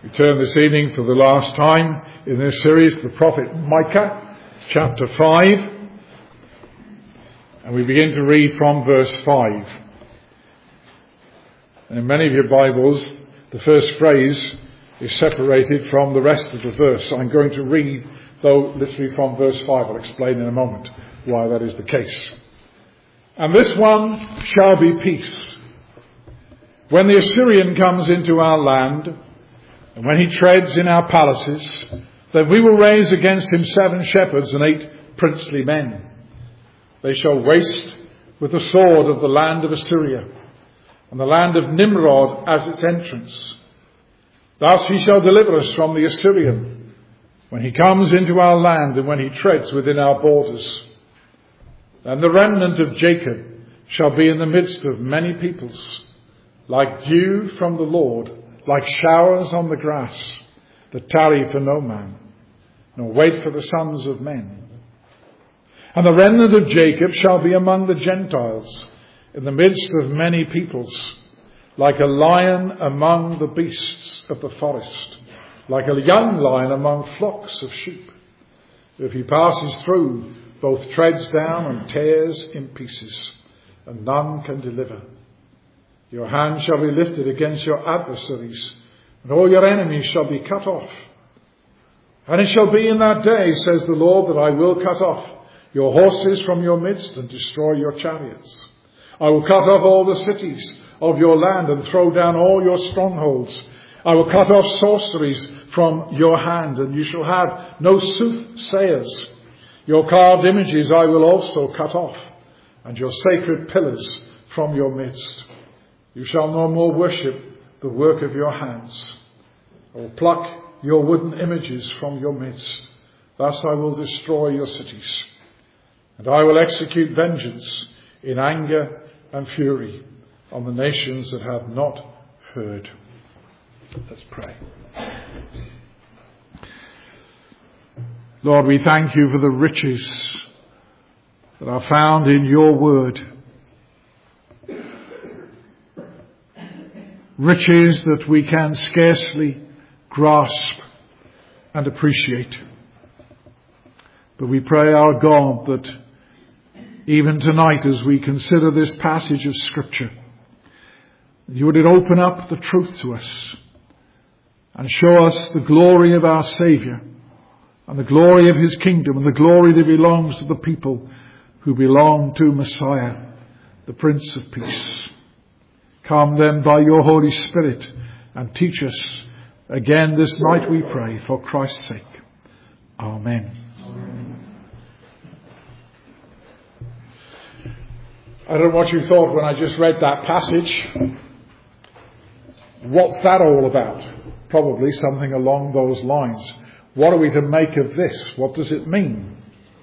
We turn this evening for the last time in this series to the prophet Micah, chapter 5. And we begin to read from verse 5. And in many of your Bibles, the first phrase is separated from the rest of the verse. I'm going to read, though, literally from verse 5. I'll explain in a moment why that is the case. And this one shall be peace. When the Assyrian comes into our land, and when he treads in our palaces, then we will raise against him 7 shepherds and 8 princely men. They shall waste with the sword of the land of Assyria, and the land of Nimrod as its entrance. Thus he shall deliver us from the Assyrian, when he comes into our land and when he treads within our borders. And the remnant of Jacob shall be in the midst of many peoples, like dew from the Lord, like showers on the grass, that tarry for no man, nor wait for the sons of men. And the remnant of Jacob shall be among the Gentiles, in the midst of many peoples, like a lion among the beasts of the forest, like a young lion among flocks of sheep. If he passes through, both treads down and tears in pieces, and none can deliver. Your hand shall be lifted against your adversaries, and all your enemies shall be cut off. And it shall be in that day, says the Lord, that I will cut off your horses from your midst and destroy your chariots. I will cut off all the cities of your land and throw down all your strongholds. I will cut off sorceries from your hand, and you shall have no soothsayers. Your carved images I will also cut off, and your sacred pillars from your midst. You shall no more worship the work of your hands. I will pluck your wooden images from your midst. Thus I will destroy your cities. And I will execute vengeance in anger and fury on the nations that have not heard. Let's pray. Lord, we thank you for the riches that are found in your word. Riches that we can scarcely grasp and appreciate. But we pray, our God, that even tonight as we consider this passage of Scripture, you would open up the truth to us and show us the glory of our Saviour and the glory of his kingdom and the glory that belongs to the people who belong to Messiah, the Prince of Peace. Come then by your Holy Spirit and teach us again this night, we pray, for Christ's sake. Amen. I don't know what you thought when I just read that passage. What's that all about? Probably something along those lines. What are we to make of this? What does it mean?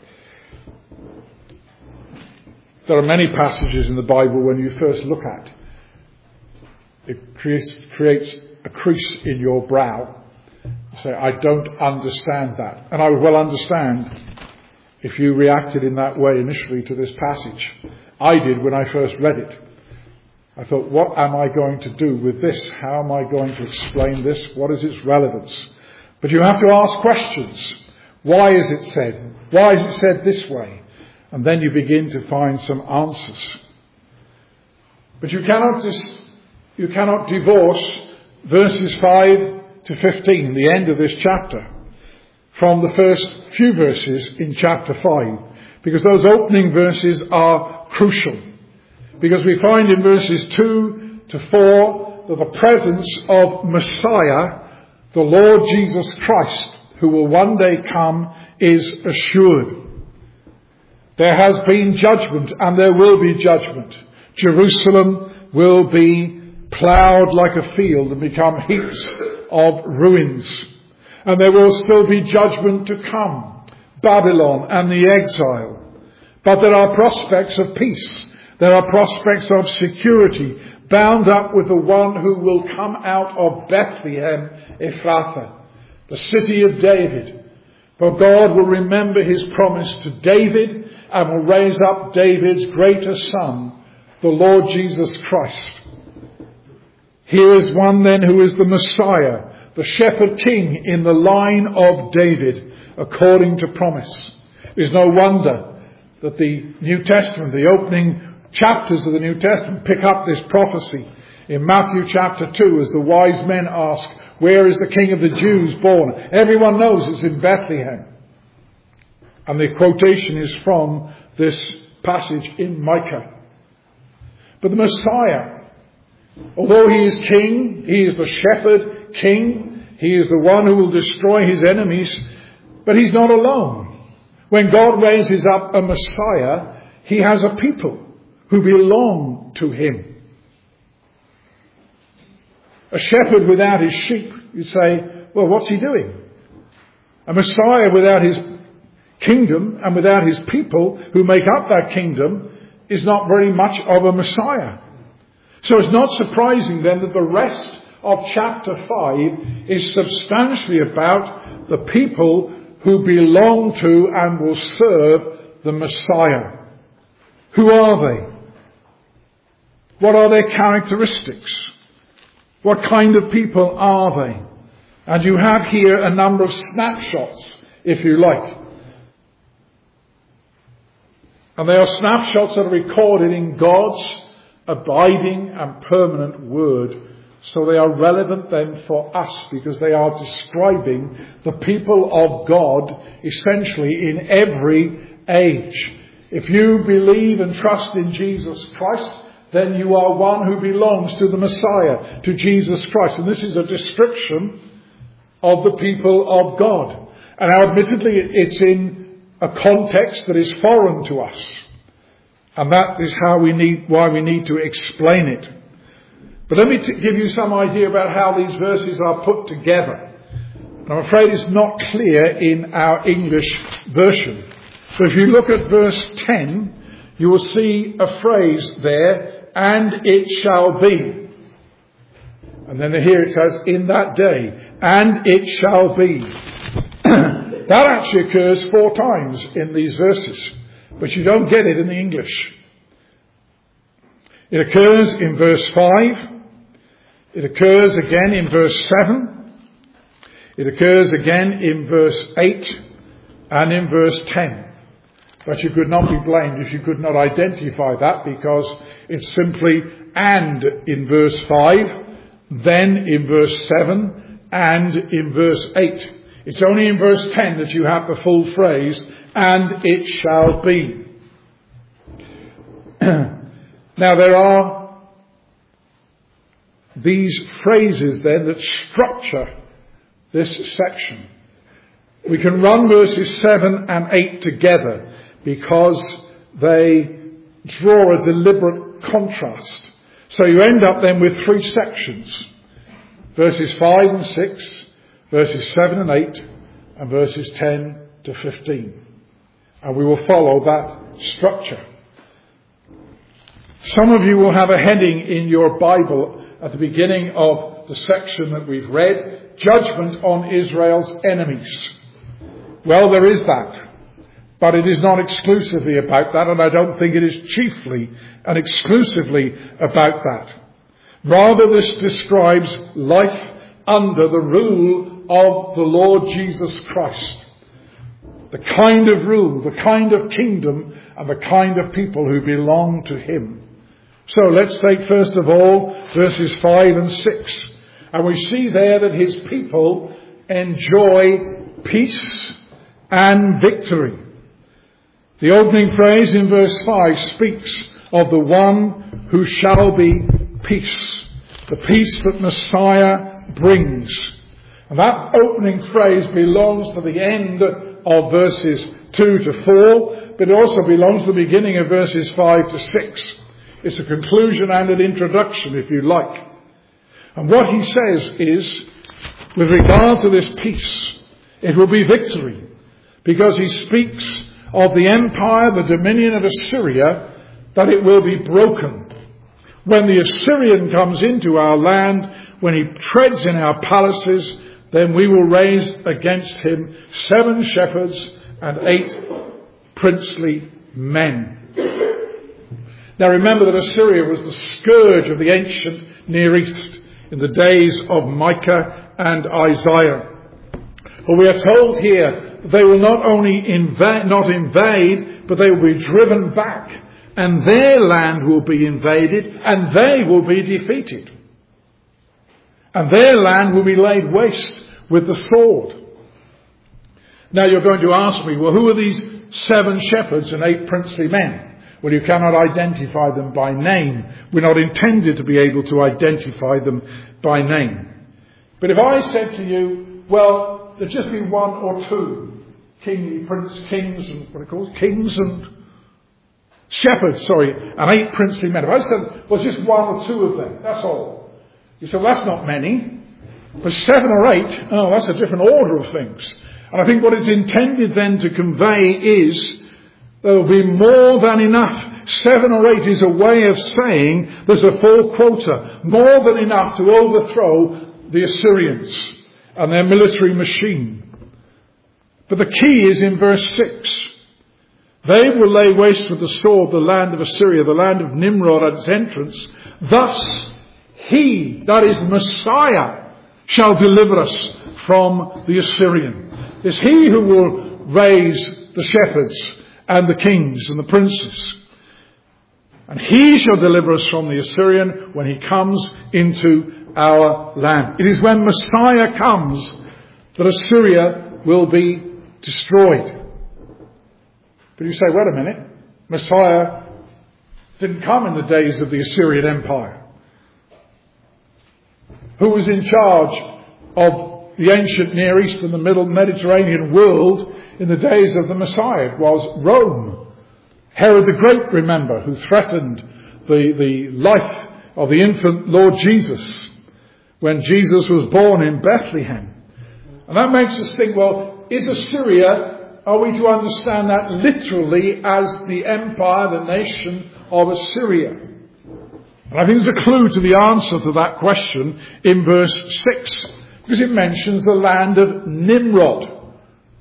There are many passages in the Bible when you first look at it creates a crease in your brow. You say, I don't understand that. And I would well understand if you reacted in that way initially to this passage. I did when I first read it. I thought, what am I going to do with this? How am I going to explain this? What is its relevance? But you have to ask questions. Why is it said? Why is it said this way? And then you begin to find some answers. But you cannot divorce verses 5 to 15, the end of this chapter, from the first few verses in chapter 5. Because those opening verses are crucial. Because we find in verses 2 to 4 that the presence of Messiah, the Lord Jesus Christ, who will one day come, is assured. There has been judgment and there will be judgment. Jerusalem will be ploughed like a field and become heaps of ruins. And there will still be judgment to come. Babylon and the exile. But there are prospects of peace. There are prospects of security bound up with the one who will come out of Bethlehem Ephrathah, the city of David. For God will remember his promise to David and will raise up David's greater son, the Lord Jesus Christ. Here is one then who is the Messiah, the shepherd king in the line of David, according to promise. It is no wonder that the New Testament, the opening chapters of the New Testament, pick up this prophecy. In Matthew chapter 2, as the wise men ask, where is the King of the Jews born? Everyone knows it's in Bethlehem. And the quotation is from this passage in Micah. But the Messiah, although he is king, he is the shepherd king, he is the one who will destroy his enemies, but he's not alone. When God raises up a Messiah, he has a people who belong to him. A shepherd without his sheep, you say, well, what's he doing? A Messiah without his kingdom and without his people who make up that kingdom is not very much of a Messiah. So it's not surprising then that the rest of chapter 5 is substantially about the people who belong to and will serve the Messiah. Who are they? What are their characteristics? What kind of people are they? And you have here a number of snapshots, if you like. And they are snapshots that are recorded in God's abiding and permanent word. So they are relevant then for us because they are describing the people of God essentially in every age. If you believe and trust in Jesus Christ, then you are one who belongs to the Messiah, to Jesus Christ. And this is a description of the people of God. And now admittedly it's in a context that is foreign to us. And that is why we need to explain it. But let me give you some idea about how these verses are put together. And I'm afraid it's not clear in our English version. So if you look at verse 10, you will see a phrase there, and it shall be. And then here it says, in that day, and it shall be. That actually occurs 4 times in these verses, but you don't get it in the English. It occurs in verse 5. It occurs again in verse 7. It occurs again in verse 8 and in verse 10. But you could not be blamed if you could not identify that, because it's simply and in verse 5, then in verse 7, and in verse 8. It's only in verse 10 that you have the full phrase, and it shall be. Now there are these phrases then that structure this section. We can run verses 7 and 8 together because they draw a deliberate contrast. So you end up then with 3 sections. Verses 5 and 6, verses 7 and 8, and verses 10 to 15. And we will follow that structure. Some of you will have a heading in your Bible at the beginning of the section that we've read, Judgment on Israel's Enemies. Well, there is that. But it is not exclusively about that, and I don't think it is chiefly and exclusively about that. Rather, this describes life under the rule of the Lord Jesus Christ. The kind of rule, the kind of kingdom, and the kind of people who belong to him. So let's take first of all verses 5 and 6. And we see there that his people enjoy peace and victory. The opening phrase in verse 5 speaks of the one who shall be peace. The peace that Messiah brings. And that opening phrase belongs to the end of verses 2 to 4, but it also belongs to the beginning of verses 5 to 6. It's a conclusion and an introduction, if you like. And what he says is, with regard to this peace, it will be victory, because he speaks of the empire, the dominion of Assyria, that it will be broken. When the Assyrian comes into our land, when he treads in our palaces, then we will raise against him 7 shepherds and 8 princely men. Now remember that Assyria was the scourge of the ancient Near East in the days of Micah and Isaiah. But we are told here they will not only not invade, but they will be driven back, and their land will be invaded, and they will be defeated. And their land will be laid waste with the sword. Now you're going to ask me, well, who are these 7 shepherds and 8 princely men? Well, you cannot identify them by name. We're not intended to be able to identify them by name. But if I said to you, well, there'd just be 1 or 2 kings and shepherds, and 8 princely men. If I said, well, just 1 or 2 of them, that's all. You say, well, that's not many. But 7 or 8, that's a different order of things. And I think what it's intended then to convey is there will be more than enough. 7 or 8 is a way of saying there's a full quota, more than enough to overthrow the Assyrians and their military machine. But the key is in verse 6. They will lay waste with the sword the land of Assyria, the land of Nimrod at its entrance. Thus he, that is Messiah, shall deliver us from the Assyrian. It's he who will raise the shepherds and the kings and the princes. And he shall deliver us from the Assyrian when he comes into our land. It is when Messiah comes that Assyria will be destroyed. But you say, wait a minute, Messiah didn't come in the days of the Assyrian Empire. Who was in charge of the ancient Near East and the Middle Mediterranean world in the days of the Messiah? It was Rome. Herod the Great, remember, who threatened the life of the infant Lord Jesus when Jesus was born in Bethlehem. And that makes us think, well, is Assyria, are we to understand that literally as the empire, the nation of Assyria? And I think there's a clue to the answer to that question in verse 6. Because it mentions the land of Nimrod.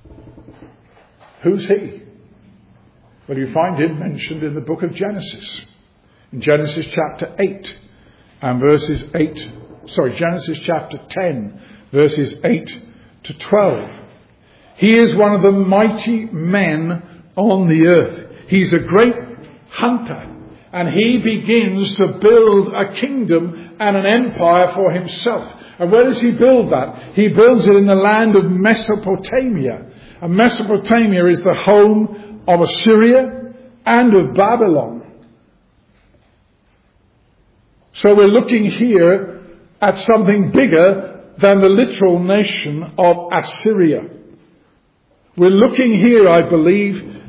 Who's he? Well, you find him mentioned in the book of Genesis. In Genesis chapter 8 and Genesis chapter 10, verses 8 to 12. He is one of the mighty men on the earth. He's a great hunter. And he begins to build a kingdom and an empire for himself. And where does he build that? He builds it in the land of Mesopotamia. And Mesopotamia is the home of Assyria and of Babylon. So we're looking here at something bigger than the literal nation of Assyria. We're looking here, I believe,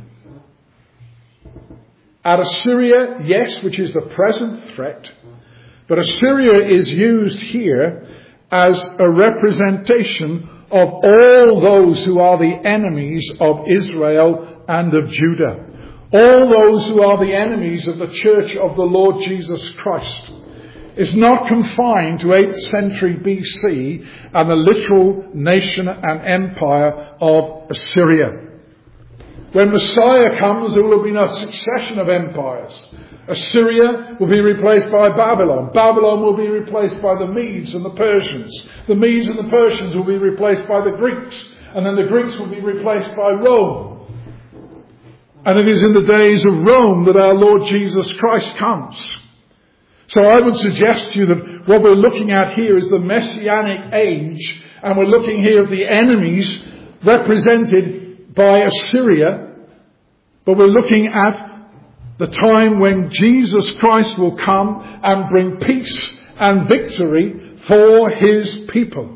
at Assyria, yes, which is the present threat. But Assyria is used here as a representation of all those who are the enemies of Israel and of Judah. All those who are the enemies of the church of the Lord Jesus Christ. It's not confined to 8th century BC and the literal nation and empire of Assyria. When Messiah comes, there will be a succession of empires. Assyria will be replaced by Babylon. Babylon will be replaced by the Medes and the Persians. The Medes and the Persians will be replaced by the Greeks. And then the Greeks will be replaced by Rome. And it is in the days of Rome that our Lord Jesus Christ comes. So I would suggest to you that what we're looking at here is the Messianic age. And we're looking here at the enemies represented by Assyria. But we're looking at the time when Jesus Christ will come and bring peace and victory for his people.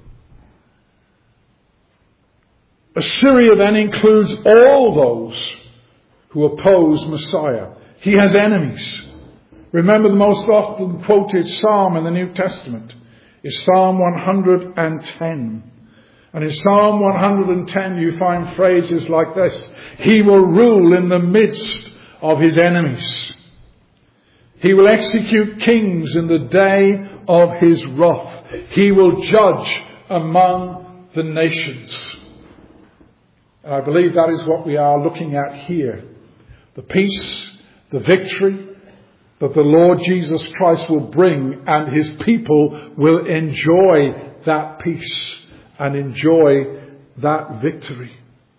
Assyria then includes all those who oppose Messiah. He has enemies. Remember, the most often quoted psalm in the New Testament is Psalm 110. And in Psalm 110 you find phrases like this: He will rule in the midst of his enemies. He will execute kings in the day of his wrath. He will judge among the nations. And I believe that is what we are looking at here. The peace, the victory that the Lord Jesus Christ will bring and his people will enjoy that peace and enjoy that victory.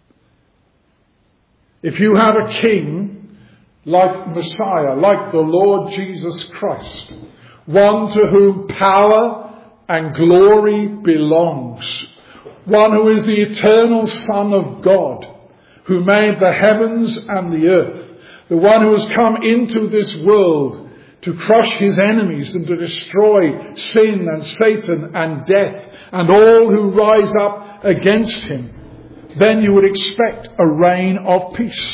If you have a king like Messiah, like the Lord Jesus Christ, one to whom power and glory belongs, one who is the eternal Son of God, who made the heavens and the earth, the one who has come into this world to crush his enemies and to destroy sin and Satan and death and all who rise up against him, then you would expect a reign of peace.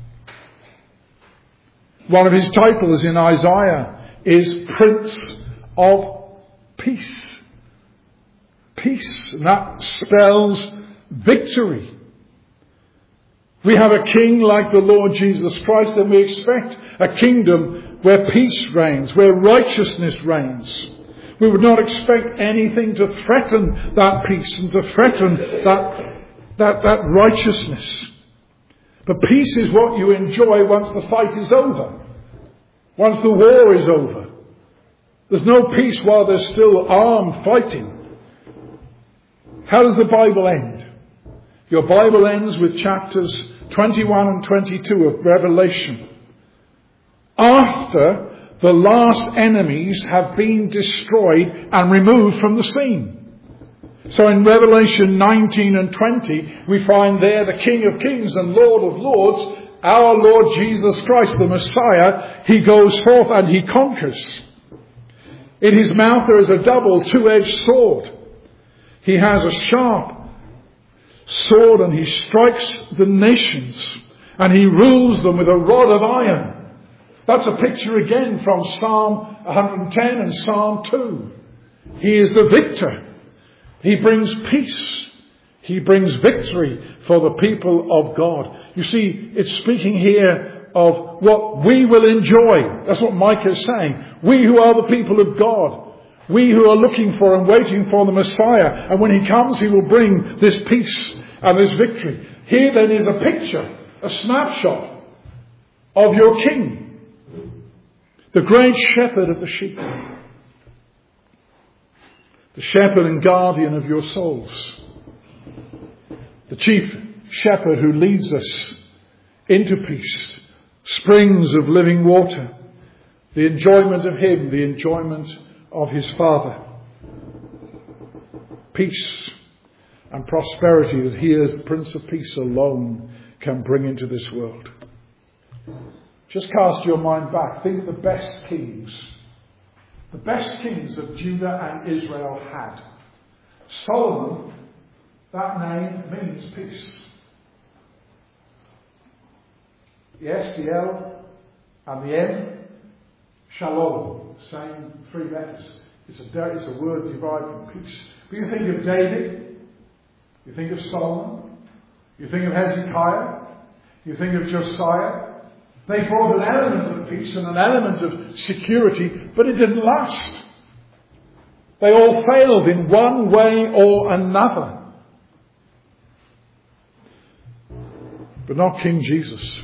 One of his titles in Isaiah is Prince of Peace. Peace, and that spells victory. We have a king like the Lord Jesus Christ, and we expect a kingdom where peace reigns, where righteousness reigns. We would not expect anything to threaten that peace and to threaten that righteousness. But peace is what you enjoy once the fight is over, once the war is over. There's no peace while there's still armed fighting. How does the Bible end? Your Bible ends with chapters 21 and 22 of Revelation. After the last enemies have been destroyed and removed from the scene. So in Revelation 19 and 20, we find there the King of Kings and Lord of Lords, our Lord Jesus Christ, the Messiah. He goes forth and he conquers. In his mouth there is a double two-edged sword. He has a sharp sword and he strikes the nations and he rules them with a rod of iron. That's a picture again from Psalm 110 and Psalm 2. He is the victor. He brings peace. He brings victory for the people of God. You see, it's speaking here of what we will enjoy. That's what Micah is saying. We who are the people of God. We who are looking for and waiting for the Messiah. And when he comes, he will bring this peace and this victory. Here then is a picture, a snapshot of your king. The great shepherd of the sheep. The shepherd and guardian of your souls. The chief shepherd who leads us into peace. Springs of living water. The enjoyment of him, the enjoyment of his Father. Peace and prosperity that he as the Prince of Peace alone can bring into this world. Just cast your mind back. Think of the best kings. The best kings that Judah and Israel had. Solomon, that name means peace. The S, the L, and the M, Shalom, same three letters. It's a word derived from peace. But you think of David, you think of Solomon, you think of Hezekiah, you think of Josiah. They brought an element of peace and an element of security, but it didn't last. They all failed in one way or another. But not King Jesus.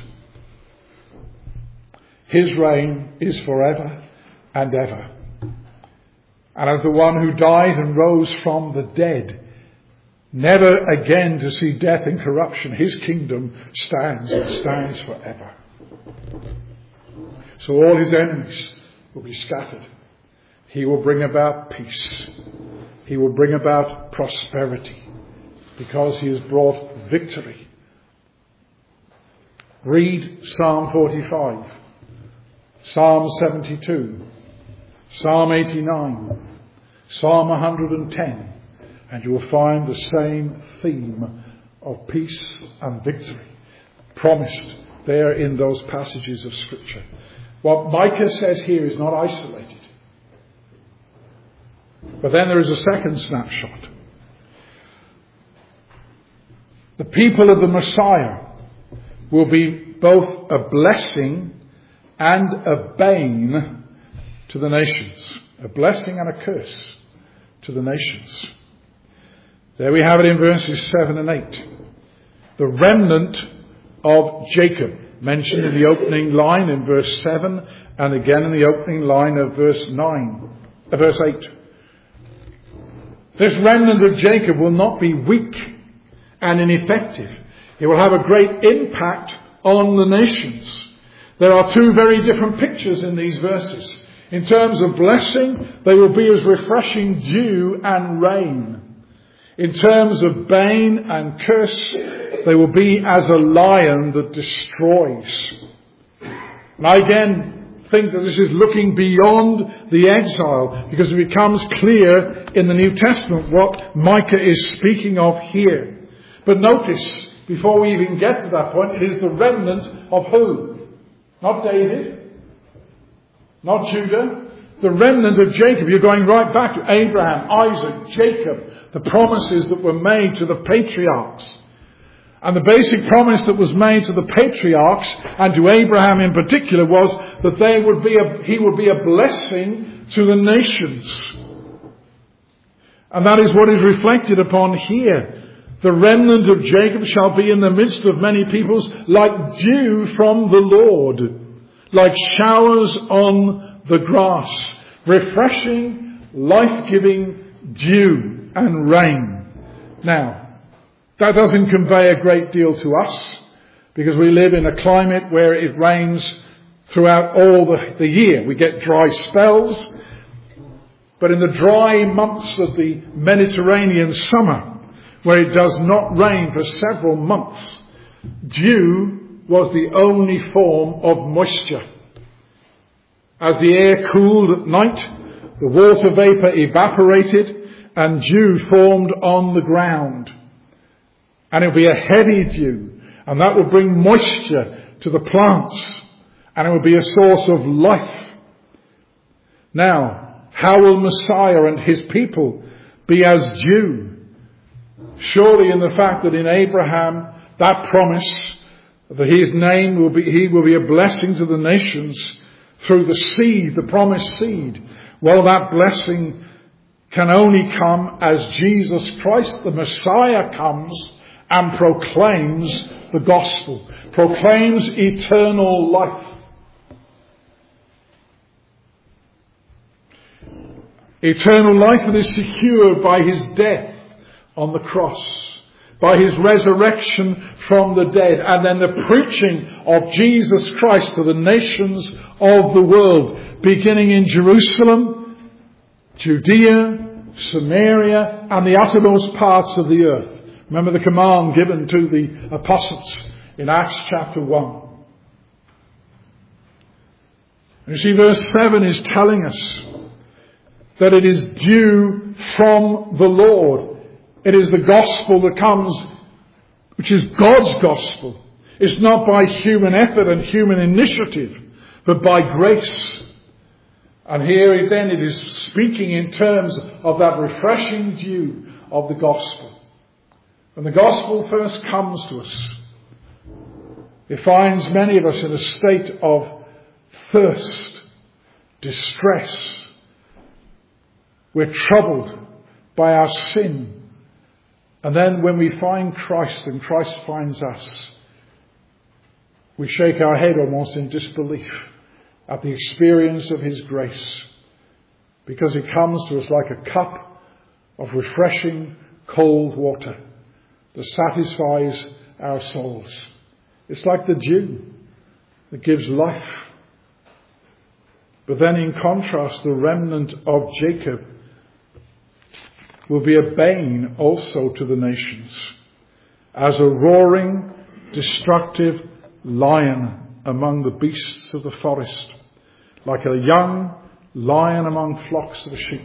His reign is forever and ever. And as the one who died and rose from the dead, never again to see death and corruption, his kingdom stands and stands forever. So all his enemies will be scattered. He will bring about peace. He will bring about prosperity because he has brought victory. Read Psalm 45, Psalm 72, Psalm 89, Psalm 110, and you will find the same theme of peace and victory promised there in those passages of Scripture. What Micah says here is not isolated. But then there is a second snapshot. The people of the Messiah will be both a blessing and a bane to the nations. A blessing and a curse to the nations. There we have it in verses 7 and 8. The remnant of Jacob, mentioned in the opening line in verse 7 and again in the opening line of verse 8. This remnant of Jacob will not be weak and ineffective. It will have a great impact on the nations. There are two very different pictures in these verses. In terms of blessing, they will be as refreshing dew and rain. In terms of bane and curse, they will be as a lion that destroys. And I again think that this is looking beyond the exile, because it becomes clear in the New Testament what Micah is speaking of here. But notice, before we even get to that point, it is the remnant of who? Not David, not Judah, the remnant of Jacob. You're going right back to Abraham, Isaac, Jacob, the promises that were made to the patriarchs. And the basic promise that was made to the patriarchs, and to Abraham in particular, was that he would be a blessing to the nations. And that is what is reflected upon here. The remnant of Jacob shall be in the midst of many peoples, like dew from the Lord, like showers on the grass, refreshing, life-giving dew and rain. Now, that doesn't convey a great deal to us, because we live in a climate where it rains throughout all the year. We get dry spells, but in the dry months of the Mediterranean summer, where it does not rain for several months, dew was the only form of moisture. As the air cooled at night, the water vapour evaporated and dew formed on the ground. And it will be a heavy dew, and that will bring moisture to the plants, and it will be a source of life. Now, how will Messiah and his people be as dew? Surely in the fact that in Abraham, that promise that his name will be, he will be a blessing to the nations through the seed, the promised seed. Well, that blessing can only come as Jesus Christ, the Messiah, comes and proclaims the gospel, proclaims eternal life. Eternal life that is secured by his death on the cross, by his resurrection from the dead, and then the preaching of Jesus Christ to the nations of the world, beginning in Jerusalem, Judea, Samaria, and the uttermost parts of the earth. Remember the command given to the apostles in Acts chapter 1. You see, verse 7 is telling us that it is dew from the Lord. It is the gospel that comes, which is God's gospel. It's not by human effort and human initiative, but by grace. And here then it is speaking in terms of that refreshing dew of the gospel. When the gospel first comes to us, it finds many of us in a state of thirst, distress. We're troubled by our sin. And then when we find Christ and Christ finds us, we shake our head almost in disbelief at the experience of his grace, because it comes to us like a cup of refreshing cold water that satisfies our souls. It's like the dew that gives life. But then in contrast, the remnant of Jacob will be a bane also to the nations, as a roaring, destructive lion among the beasts of the forest, like a young lion among flocks of sheep.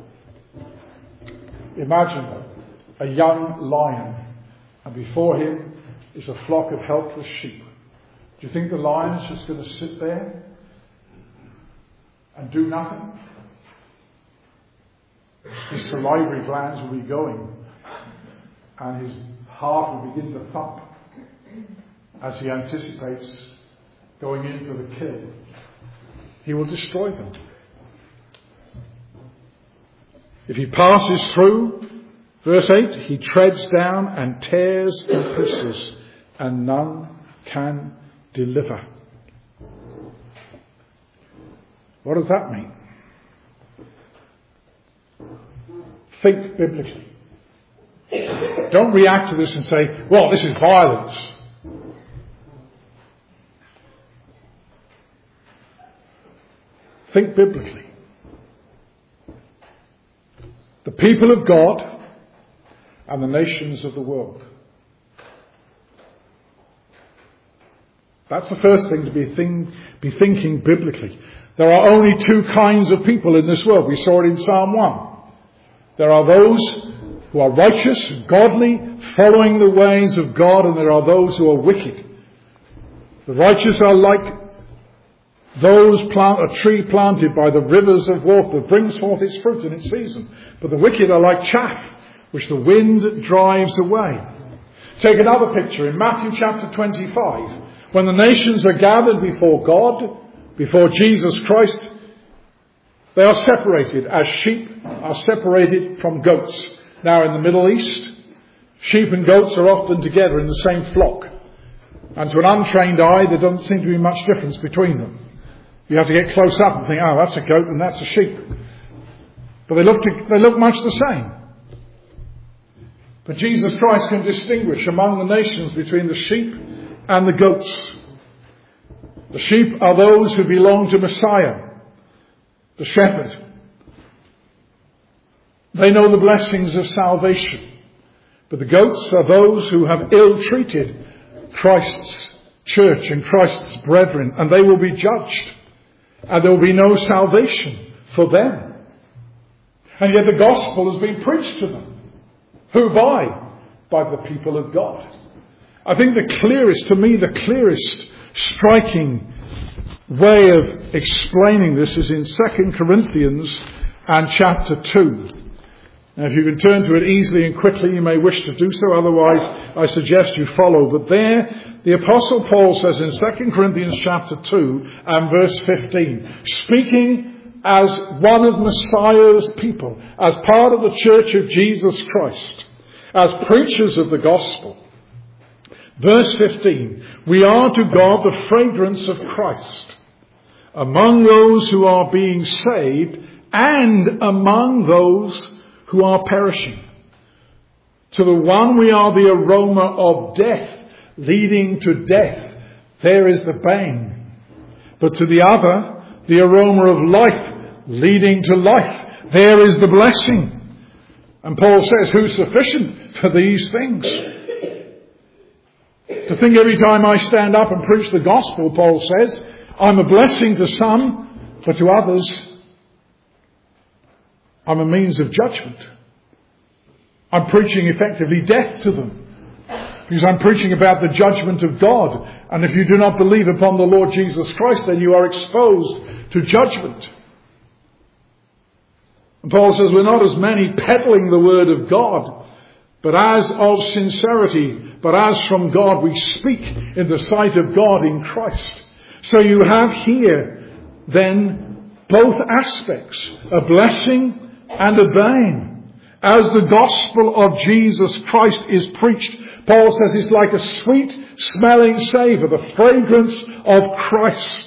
Imagine a young lion, and before him is a flock of helpless sheep. Do you think the lion's just going to sit there and do nothing? His salivary glands will be going, and his heart will begin to thump as he anticipates going in for the kill. He will destroy them. If he passes through, verse 8, he treads down and tears in pieces, and none can deliver. What does that mean? Think biblically. Don't react to this and say, well, this is violence. Think biblically. The people of God and the nations of the world. That's the first thing to be thinking biblically. There are only two kinds of people in this world. We saw it in Psalm 1. There are those who are righteous, godly, following the ways of God, and there are those who are wicked. The righteous are like a tree planted by the rivers of water that brings forth its fruit in its season. But the wicked are like chaff, which the wind drives away. Take another picture in Matthew chapter 25. When the nations are gathered before God, before Jesus Christ, they are separated as sheep are separated from goats. Now in the Middle East, sheep and goats are often together in the same flock. And to an untrained eye, there doesn't seem to be much difference between them. You have to get close up and think, oh, that's a goat and that's a sheep. But they look much the same. But Jesus Christ can distinguish among the nations between the sheep and the goats. The sheep are those who belong to Messiah, the shepherd. They know the blessings of salvation. But the goats are those who have ill-treated Christ's church and Christ's brethren, and they will be judged. And there will be no salvation for them. And yet the gospel has been preached to them. Who by? By the people of God. I think the clearest striking way of explaining this is in 2 Corinthians and chapter 2. Now, if you can turn to it easily and quickly, you may wish to do so. Otherwise, I suggest you follow. But there, the Apostle Paul says in 2 Corinthians chapter 2 and verse 15, speaking as one of Messiah's people, as part of the church of Jesus Christ, as preachers of the gospel. Verse 15, we are to God the fragrance of Christ among those who are being saved and among those who are perishing. To the one we are the aroma of death leading to death. There is the bane. But to the other, the aroma of life leading to life. There is the blessing. And Paul says, who's sufficient for these things? To think every time I stand up and preach the gospel, Paul says, I'm a blessing to some, but to others, I'm a means of judgment. I'm preaching effectively death to them. Because I'm preaching about the judgment of God. And if you do not believe upon the Lord Jesus Christ, then you are exposed to judgment. And Paul says we're not as many peddling the word of God, but as of sincerity, but as from God we speak in the sight of God in Christ. So you have here then both aspects, a blessing and a bane. As the gospel of Jesus Christ is preached, Paul says it's like a sweet smelling savour, the fragrance of Christ.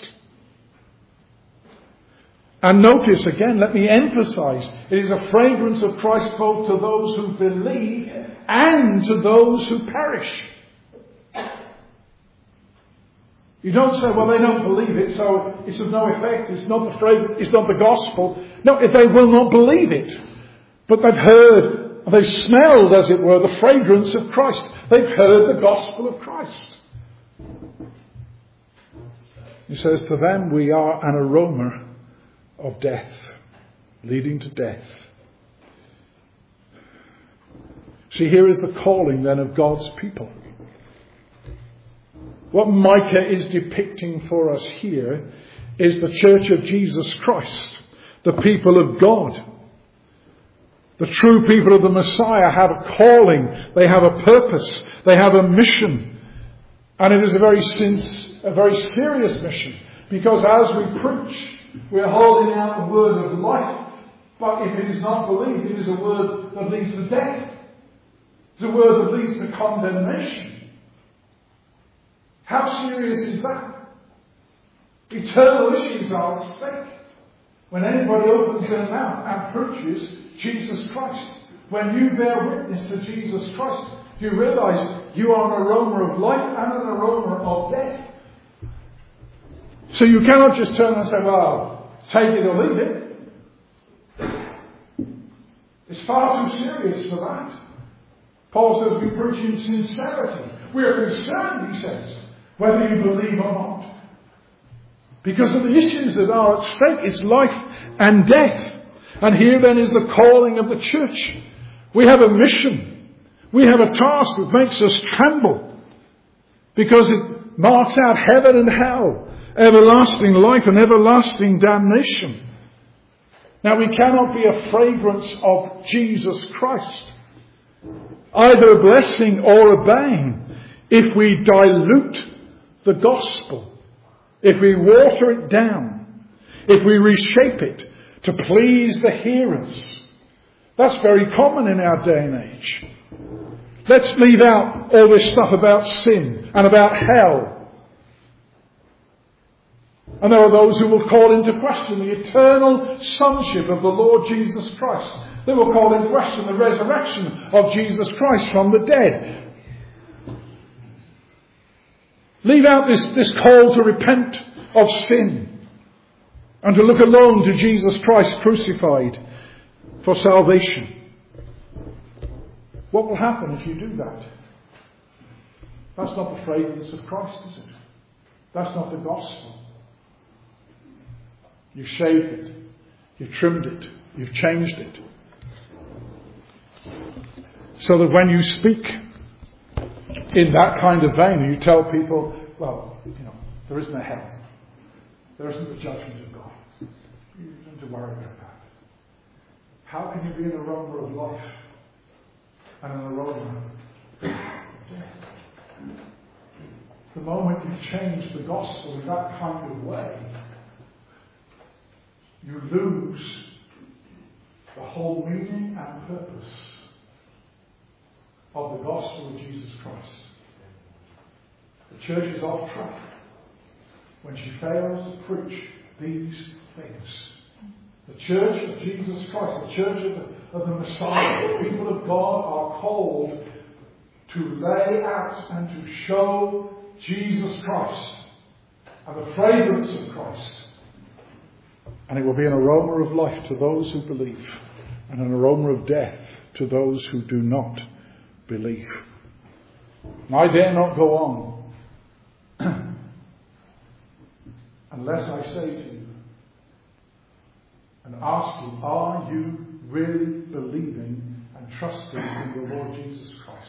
And notice again, let me emphasize, it is a fragrance of Christ both to those who believe and to those who perish. You don't say, well, they don't believe it, so it's of no effect, it's not the fragrance, it's not the gospel. No, they will not believe it. But they've heard, they've smelled, as it were, the fragrance of Christ. They've heard the gospel of Christ. He says, to them we are an aroma of death, leading to death. See, here is the calling then of God's people. What Micah is depicting for us here is the church of Jesus Christ, the people of God. The true people of the Messiah have a calling, they have a purpose, they have a mission. And it is a very serious mission, because as we preach, we're holding out the word of life, but if it is not believed, it is a word that leads to death. It's a word that leads to condemnation. How serious is that? Eternal issues are at stake when anybody opens their mouth and preaches Jesus Christ. When you bear witness to Jesus Christ, you realise you are an aroma of life and an aroma of death. So you cannot just turn and say, well, take it or leave it. It's far too serious for that. Paul says we preach in sincerity. We are concerned, he says, whether you believe or not. Because of the issues that are at stake, it's life and death. And here then is the calling of the church. We have a mission. We have a task that makes us tremble. Because it marks out heaven and hell, everlasting life and everlasting damnation. Now we cannot be a fragrance of Jesus Christ, either a blessing or a bane, if we dilute the gospel, if we water it down, if we reshape it to please the hearers. That's very common in our day and age. Let's leave out all this stuff about sin and about hell. And there are those who will call into question the eternal sonship of the Lord Jesus Christ. They will call into question the resurrection of Jesus Christ from the dead. Leave out this call to repent of sin and to look alone to Jesus Christ crucified for salvation. What will happen if you do that? That's not the fragrance of Christ, is it? That's not the gospel. You've shaved it. You've trimmed it. You've changed it. So that when you speak in that kind of vein, you tell people, well, there isn't a hell. There isn't the judgment of God. You don't have to worry about that. How can you be an aroma of life and an aroma of death? The moment you change the gospel in that kind of way, you lose the whole meaning and purpose of the gospel of Jesus Christ. The church is off track when she fails to preach these things. The church of Jesus Christ, the church of the Messiah, the people of God are called to lay out and to show Jesus Christ and the fragrance of Christ. And it will be an aroma of life to those who believe and an aroma of death to those who do not believe. And I dare not go on unless I say to you and ask you, are you really believing and trusting in the Lord Jesus Christ?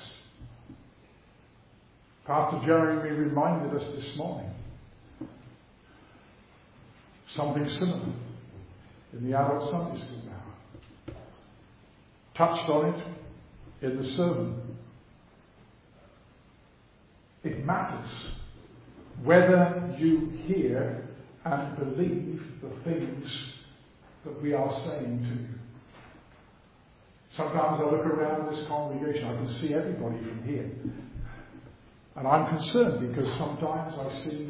Pastor Jeremy reminded us this morning something similar in the adult Sunday school hour. Touched on it in the sermon. It matters whether you hear and believe the things that we are saying to you. Sometimes I look around this congregation, I can see everybody from here. And I'm concerned because sometimes I see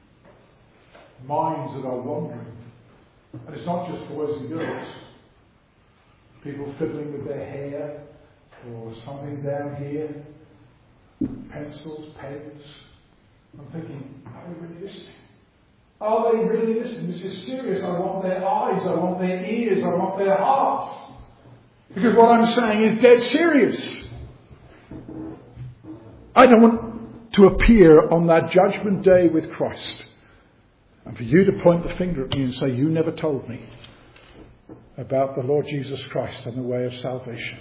minds that are wandering. And it's not just boys and girls. People fiddling with their hair or something down here. Pencils, pens. I'm thinking, are they really listening? Are they really listening? This is serious. I want their eyes, I want their ears, I want their hearts. Because what I'm saying is dead serious. I don't want to appear on that judgment day with Christ and for you to point the finger at me and say, you never told me about the Lord Jesus Christ and the way of salvation.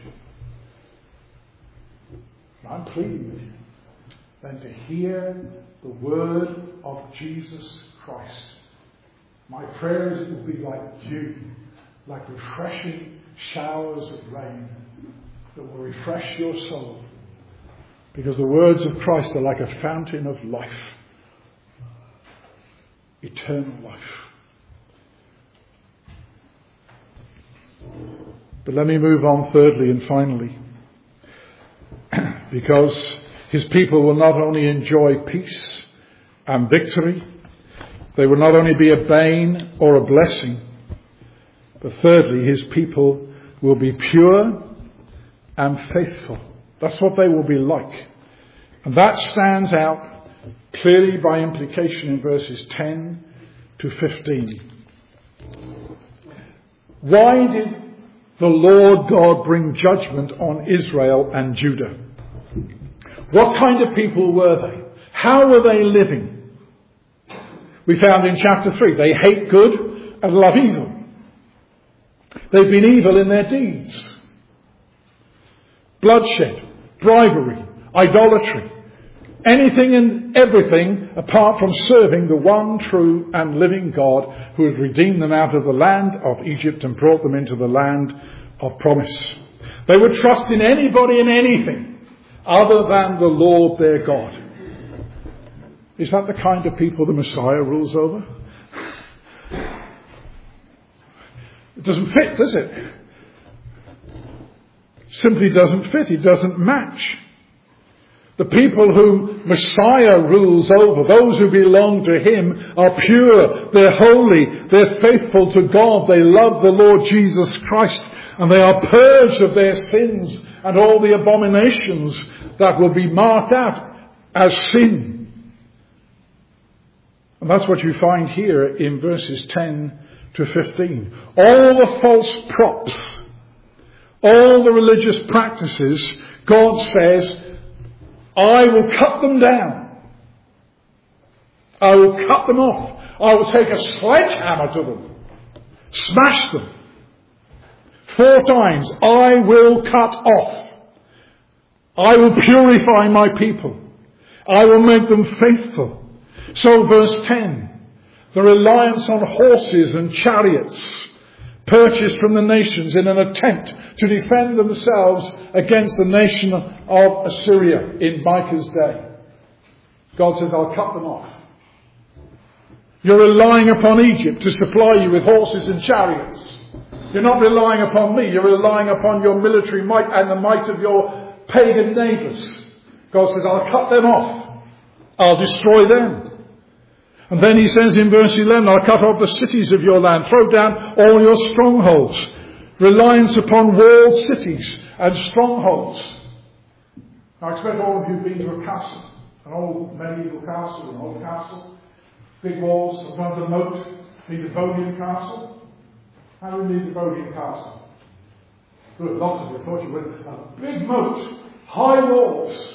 I'm pleading with you then to hear the word of Jesus Christ. My prayers will be like dew, like refreshing showers of rain that will refresh your soul. Because the words of Christ are like a fountain of life. Eternal life. But let me move on thirdly and finally. Because his people will not only enjoy peace and victory, they will not only be a bane or a blessing, but thirdly, his people will be pure and faithful. That's what they will be like. And that stands out clearly by implication in verses 10 to 15. Why did the Lord God bring judgment on Israel and Judah? What kind of people were they? How were they living? We found in chapter 3, they hate good and love evil. They've been evil in their deeds. Bloodshed, bribery, idolatry, anything and everything apart from serving the one true and living God who had redeemed them out of the land of Egypt and brought them into the land of promise. They would trust in anybody and anything other than the Lord their God. Is that the kind of people the Messiah rules over? It doesn't fit, does it? Simply doesn't fit. It doesn't match. The people whom Messiah rules over, those who belong to him, are pure, they're holy, they're faithful to God, they love the Lord Jesus Christ, and they are purged of their sins and all the abominations that will be marked out as sin. And that's what you find here in verses 10 to 15. All the false props, all the religious practices, God says, I will cut them down. I will cut them off. I will take a sledgehammer to them. Smash them. 4 times. I will cut off. I will purify my people. I will make them faithful. So verse 10. The reliance on horses and chariots purchased from the nations in an attempt to defend themselves against the nation of Assyria in Micah's day. God says, I'll cut them off. You're relying upon Egypt to supply you with horses and chariots. You're not relying upon me. You're relying upon your military might and the might of your pagan neighbours. God says, I'll cut them off. I'll destroy them. And then he says in verse 11, I'll cut off the cities of your land, throw down all your strongholds. Reliance upon walled cities and strongholds. I expect all of you have been to a castle, an old medieval castle, an old castle, big walls, sometimes a moat, the Devonian castle. How do we need the Devonian castle? Good, lots of you thought you would. A big moat, high walls.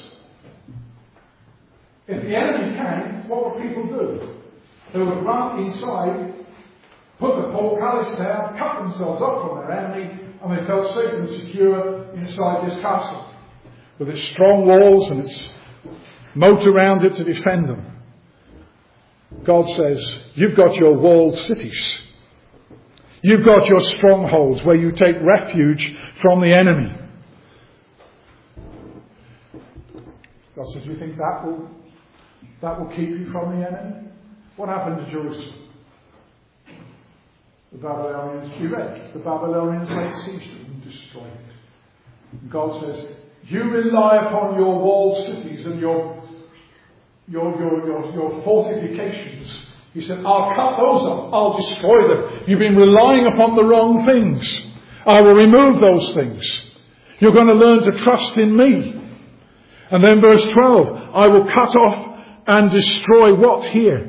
If the enemy came, what would people do? They would run inside, put the portcullis down, cut themselves off from their enemy, and they felt safe and secure inside this castle, with its strong walls and its moat around it to defend them. God says, you've got your walled cities. You've got your strongholds where you take refuge from the enemy. God says, do you think that will keep you from the enemy? What happened to Jerusalem? The Babylonians, you read, the Babylonians laid siege to it and destroyed it. And God says, you rely upon your walled cities and your fortifications. He said, I'll cut those off. I'll destroy them. You've been relying upon the wrong things. I will remove those things. You're going to learn to trust in me. And then verse 12, I will cut off and destroy what here?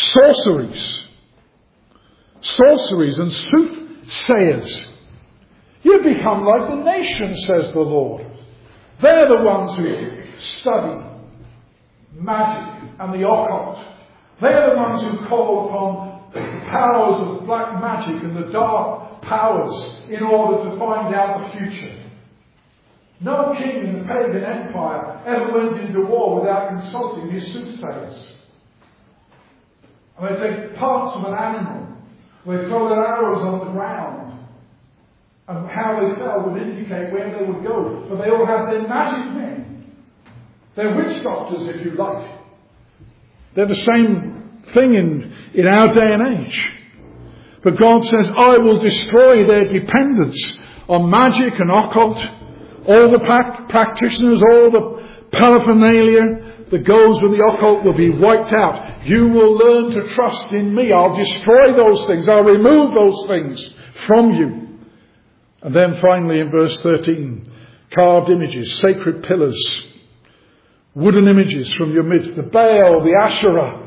Sorceries and soothsayers. You've become like the nations, says the Lord. They're the ones who study magic and the occult. They're the ones who call upon the powers of black magic and the dark powers in order to find out the future. No king in the pagan empire ever went into war without consulting his soothsayers. And they take parts of an animal, they throw their arrows on the ground, and how they fell would indicate where they would go. But they all have their magic men. They're witch doctors, if you like. They're the same thing in our day and age. But God says, I will destroy their dependence on magic and occult. All the practitioners, all the paraphernalia that goes with the occult will be wiped out. You will learn to trust in me. I'll destroy those things. I'll remove those things from you. And then finally in verse 13, carved images, sacred pillars, wooden images from your midst, the Baal, the Asherah,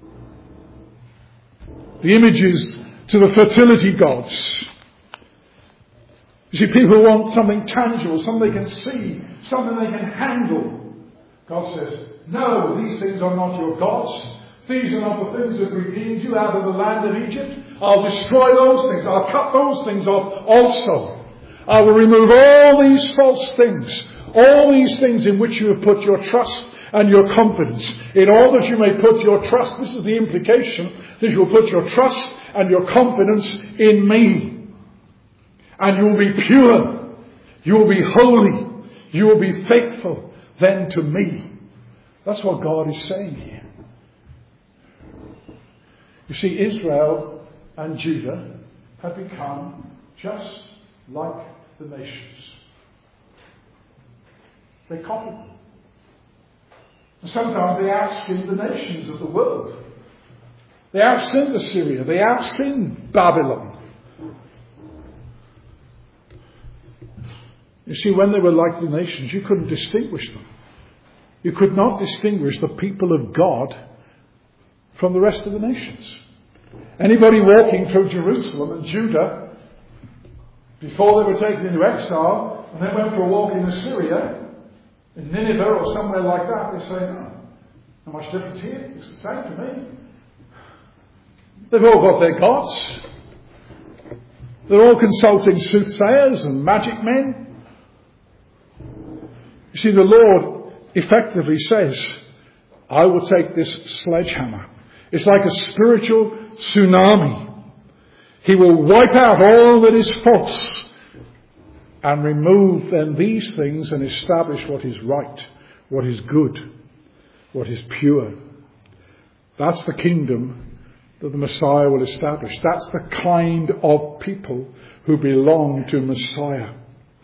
the images to the fertility gods. You see, people want something tangible, something they can see, something they can handle. God says, no, these things are not your gods. These are not the things that redeemed you out of the land of Egypt. I'll destroy those things. I'll cut those things off also. I will remove all these false things, all these things in which you have put your trust and your confidence. In all that you may put your trust, this is the implication, that you will put your trust and your confidence in me. And you will be pure. You will be holy. You will be faithful then to me. That's what God is saying here. You see, Israel and Judah have become just like the nations. They copied them. And sometimes they outsin the nations of the world. They outsin Assyria. They outsin Babylon. You see, when they were like the nations, you couldn't distinguish them. You could not distinguish the people of God from the rest of the nations. Anybody walking through Jerusalem and Judah, before they were taken into exile, and then went for a walk in Assyria, in Nineveh or somewhere like that, they say, no, not much difference here. It's the same to me. They've all got their gods. They're all consulting soothsayers and magic men. You see, the Lord effectively says, I will take this sledgehammer. It's like a spiritual tsunami. He will wipe out all that is false and remove then these things and establish what is right, what is good, what is pure. That's the kingdom that the Messiah will establish. That's the kind of people who belong to Messiah.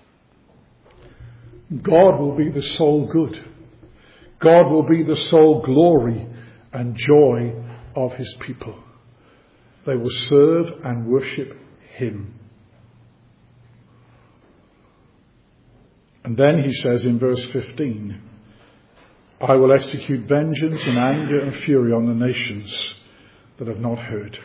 God will be the sole good. God will be the sole glory and joy of his people. They will serve and worship him. And then he says in verse 15, I will execute vengeance and anger and fury on the nations that have not heard.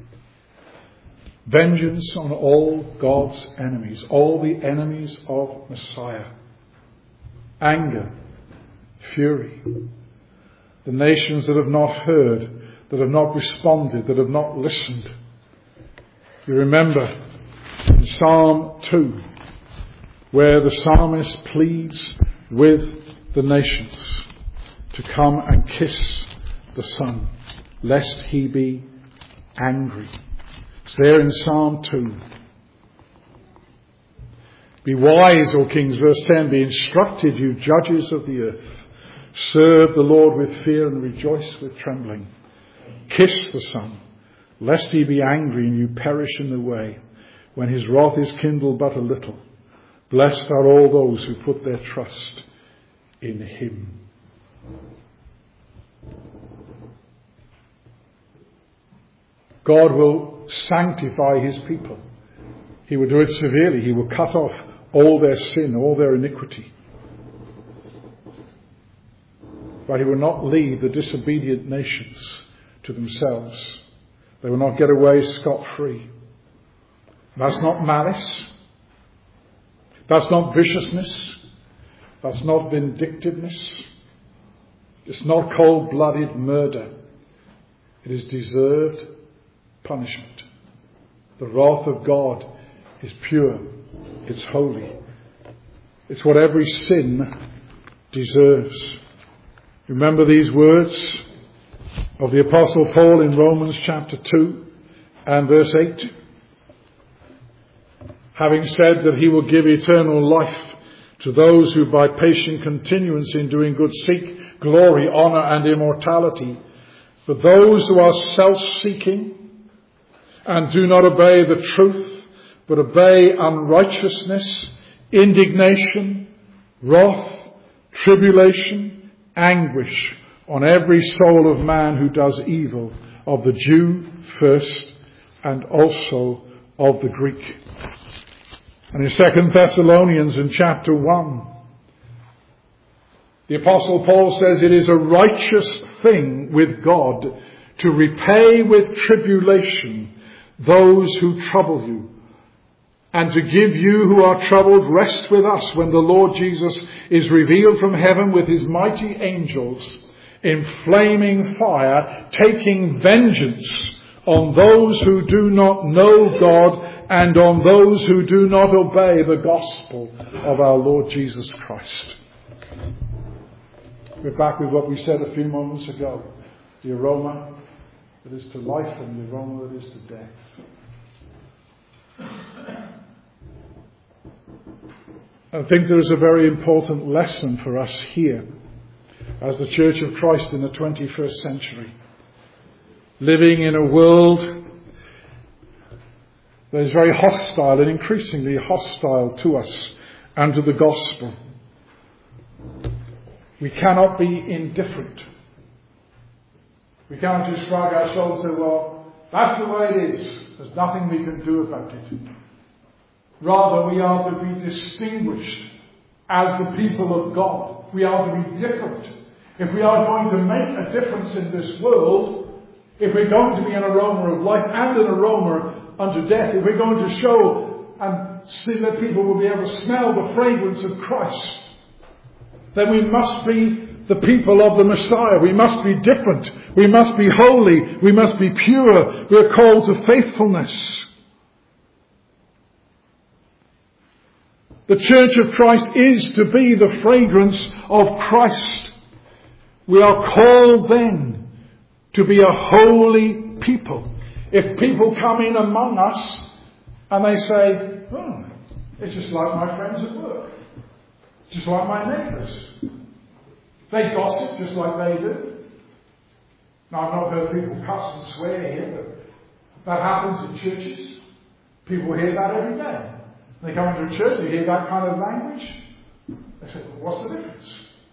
Vengeance on all God's enemies, all the enemies of Messiah. Anger, fury. The nations that have not heard, that have not responded, that have not listened. You remember in Psalm 2, where the psalmist pleads with the nations to come and kiss the Son, lest he be angry. It's there in Psalm 2. Be wise, O kings, verse 10, be instructed, you judges of the earth. Serve the Lord with fear and rejoice with trembling. Kiss the Son, lest he be angry and you perish in the way, when his wrath is kindled but a little. Blessed are all those who put their trust in him. God will sanctify his people. He will do it severely. He will cut off all their sin, all their iniquity. But he will not leave the disobedient nations to themselves. They will not get away scot-free. That's not malice. That's not viciousness. That's not vindictiveness. It's not cold-blooded murder. It is deserved punishment. The wrath of God is pure. It's holy. It's what every sin deserves. Remember these words of the Apostle Paul in Romans chapter 2 and verse 8. Having said that he will give eternal life to those who by patient continuance in doing good seek glory, honour and immortality. For those who are self-seeking and do not obey the truth, but obey unrighteousness, indignation, wrath, tribulation, anguish on every soul of man who does evil, of the Jew first and also of the Greek. And in 2 Thessalonians in chapter 1, the Apostle Paul says, it is a righteous thing with God to repay with tribulation those who trouble you, and to give you who are troubled rest with us when the Lord Jesus is revealed from heaven with his mighty angels in flaming fire, taking vengeance on those who do not know God and on those who do not obey the gospel of our Lord Jesus Christ. We're back with what we said a few moments ago. The aroma that is to life and the aroma that is to death. I think there is a very important lesson for us here as the Church of Christ in the 21st century, living in a world that is very hostile and increasingly hostile to us and to the gospel. We cannot be indifferent. We cannot just shrug our shoulders and say, well, that's the way it is. There's nothing we can do about it. Rather, we are to be distinguished as the people of God. We are to be different. If we are going to make a difference in this world, if we're going to be an aroma of life and an aroma unto death, if we're going to show and see that people will be able to smell the fragrance of Christ, then we must be the people of the Messiah. We must be different. We must be holy. We must be pure. We are called to faithfulness. The Church of Christ is to be the fragrance of Christ. We are called then to be a holy people. If people come in among us and they say, oh, it's just like my friends at work. Just like my neighbours. They gossip just like they do. Now, I've not heard people cuss and swear here, but that happens in churches. People hear that every day. They come into a church, they hear that kind of language. They say, well, what's the difference?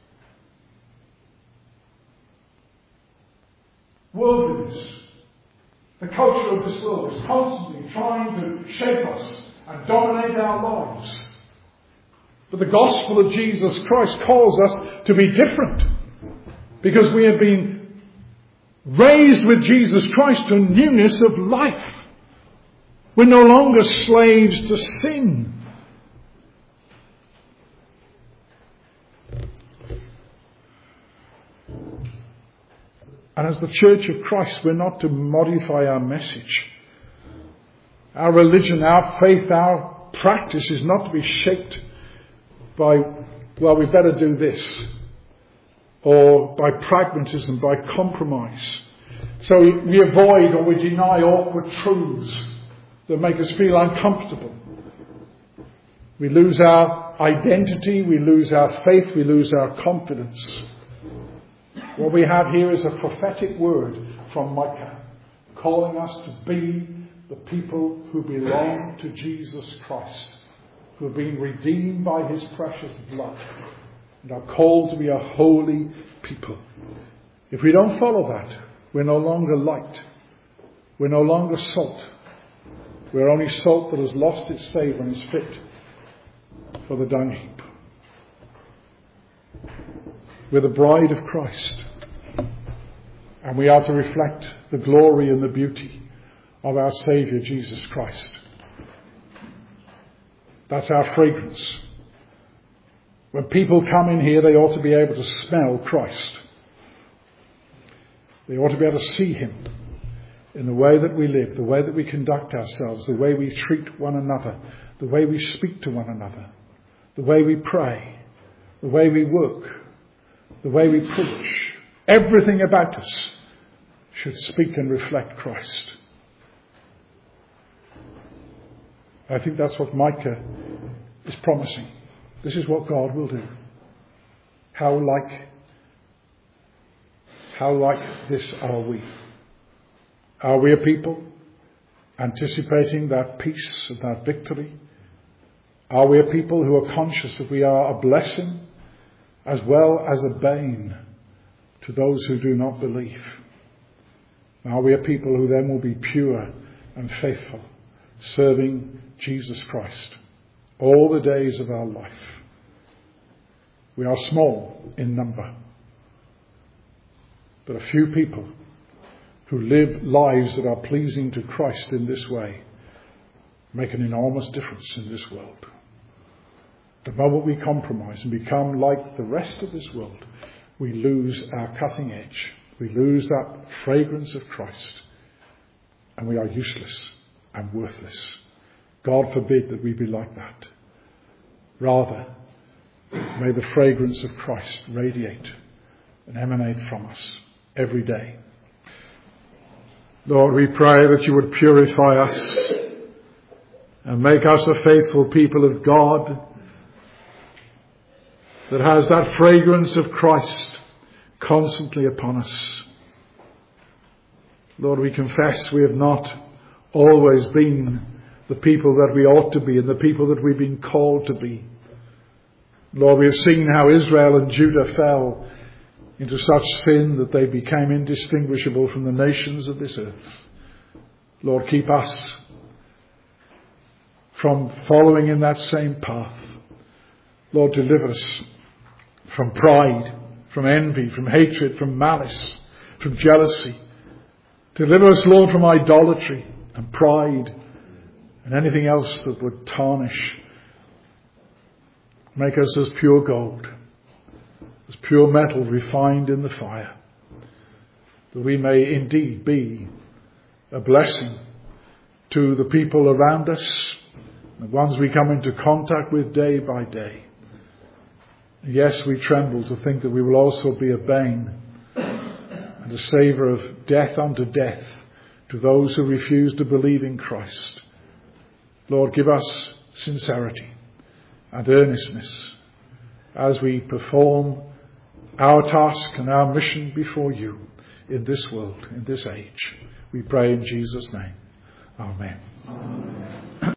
Worldliness. The culture of this world is constantly trying to shape us and dominate our lives. But the gospel of Jesus Christ calls us to be different. Because we have been raised with Jesus Christ to newness of life. We're no longer slaves to sin. And as the Church of Christ, we're not to modify our message. Our religion, our faith, our practice is not to be shaped by, well, we better do this. Or by pragmatism, by compromise. So we avoid or we deny awkward truths that make us feel uncomfortable. We lose our identity, we lose our faith, we lose our confidence. What we have here is a prophetic word from Micah, calling us to be the people who belong to Jesus Christ, who have been redeemed by his precious blood, and are called to be a holy people. If we don't follow that, we're no longer light. We're no longer salt. We're only salt that has lost its savour and is fit for the dung heap. We're the bride of Christ. And we are to reflect the glory and the beauty of our Saviour, Jesus Christ. That's our fragrance. When people come in here, they ought to be able to smell Christ. They ought to be able to see him in the way that we live, the way that we conduct ourselves, the way we treat one another, the way we speak to one another, the way we pray, the way we work, the way we preach. Everything about us should speak and reflect Christ. I think that's what Micah is promising. This is what God will do. How like this are we? Are we a people anticipating that peace and that victory? Are we a people who are conscious that we are a blessing as well as a bane to those who do not believe? Are we a people who then will be pure and faithful, serving Jesus Christ? all the days of our life. We are small in number, but a few people who live lives that are pleasing to Christ in this way make an enormous difference in this world. The moment we compromise and become like the rest of this world, we lose our cutting edge. We lose that fragrance of Christ, and we are useless and worthless. God forbid that we be like that. Rather, may the fragrance of Christ radiate and emanate from us every day. Lord, we pray that you would purify us and make us a faithful people of God that has that fragrance of Christ constantly upon us. Lord, we confess we have not always been the people that we ought to be and the people that we've been called to be. Lord, we have seen how Israel and Judah fell into such sin that they became indistinguishable from the nations of this earth. Lord, keep us from following in that same path. Lord, deliver us from pride, from envy, from hatred, from malice, from jealousy. Deliver us, Lord, from idolatry and pride and anything else that would tarnish. Make us as pure gold, as pure metal refined in the fire, that we may indeed be a blessing to the people around us, the ones we come into contact with day by day. Yes, we tremble to think that we will also be a bane and a savour of death unto death to those who refuse to believe in Christ. Lord, give us sincerity and earnestness as we perform our task and our mission before you in this world, in this age. We pray in Jesus' name. Amen. Amen.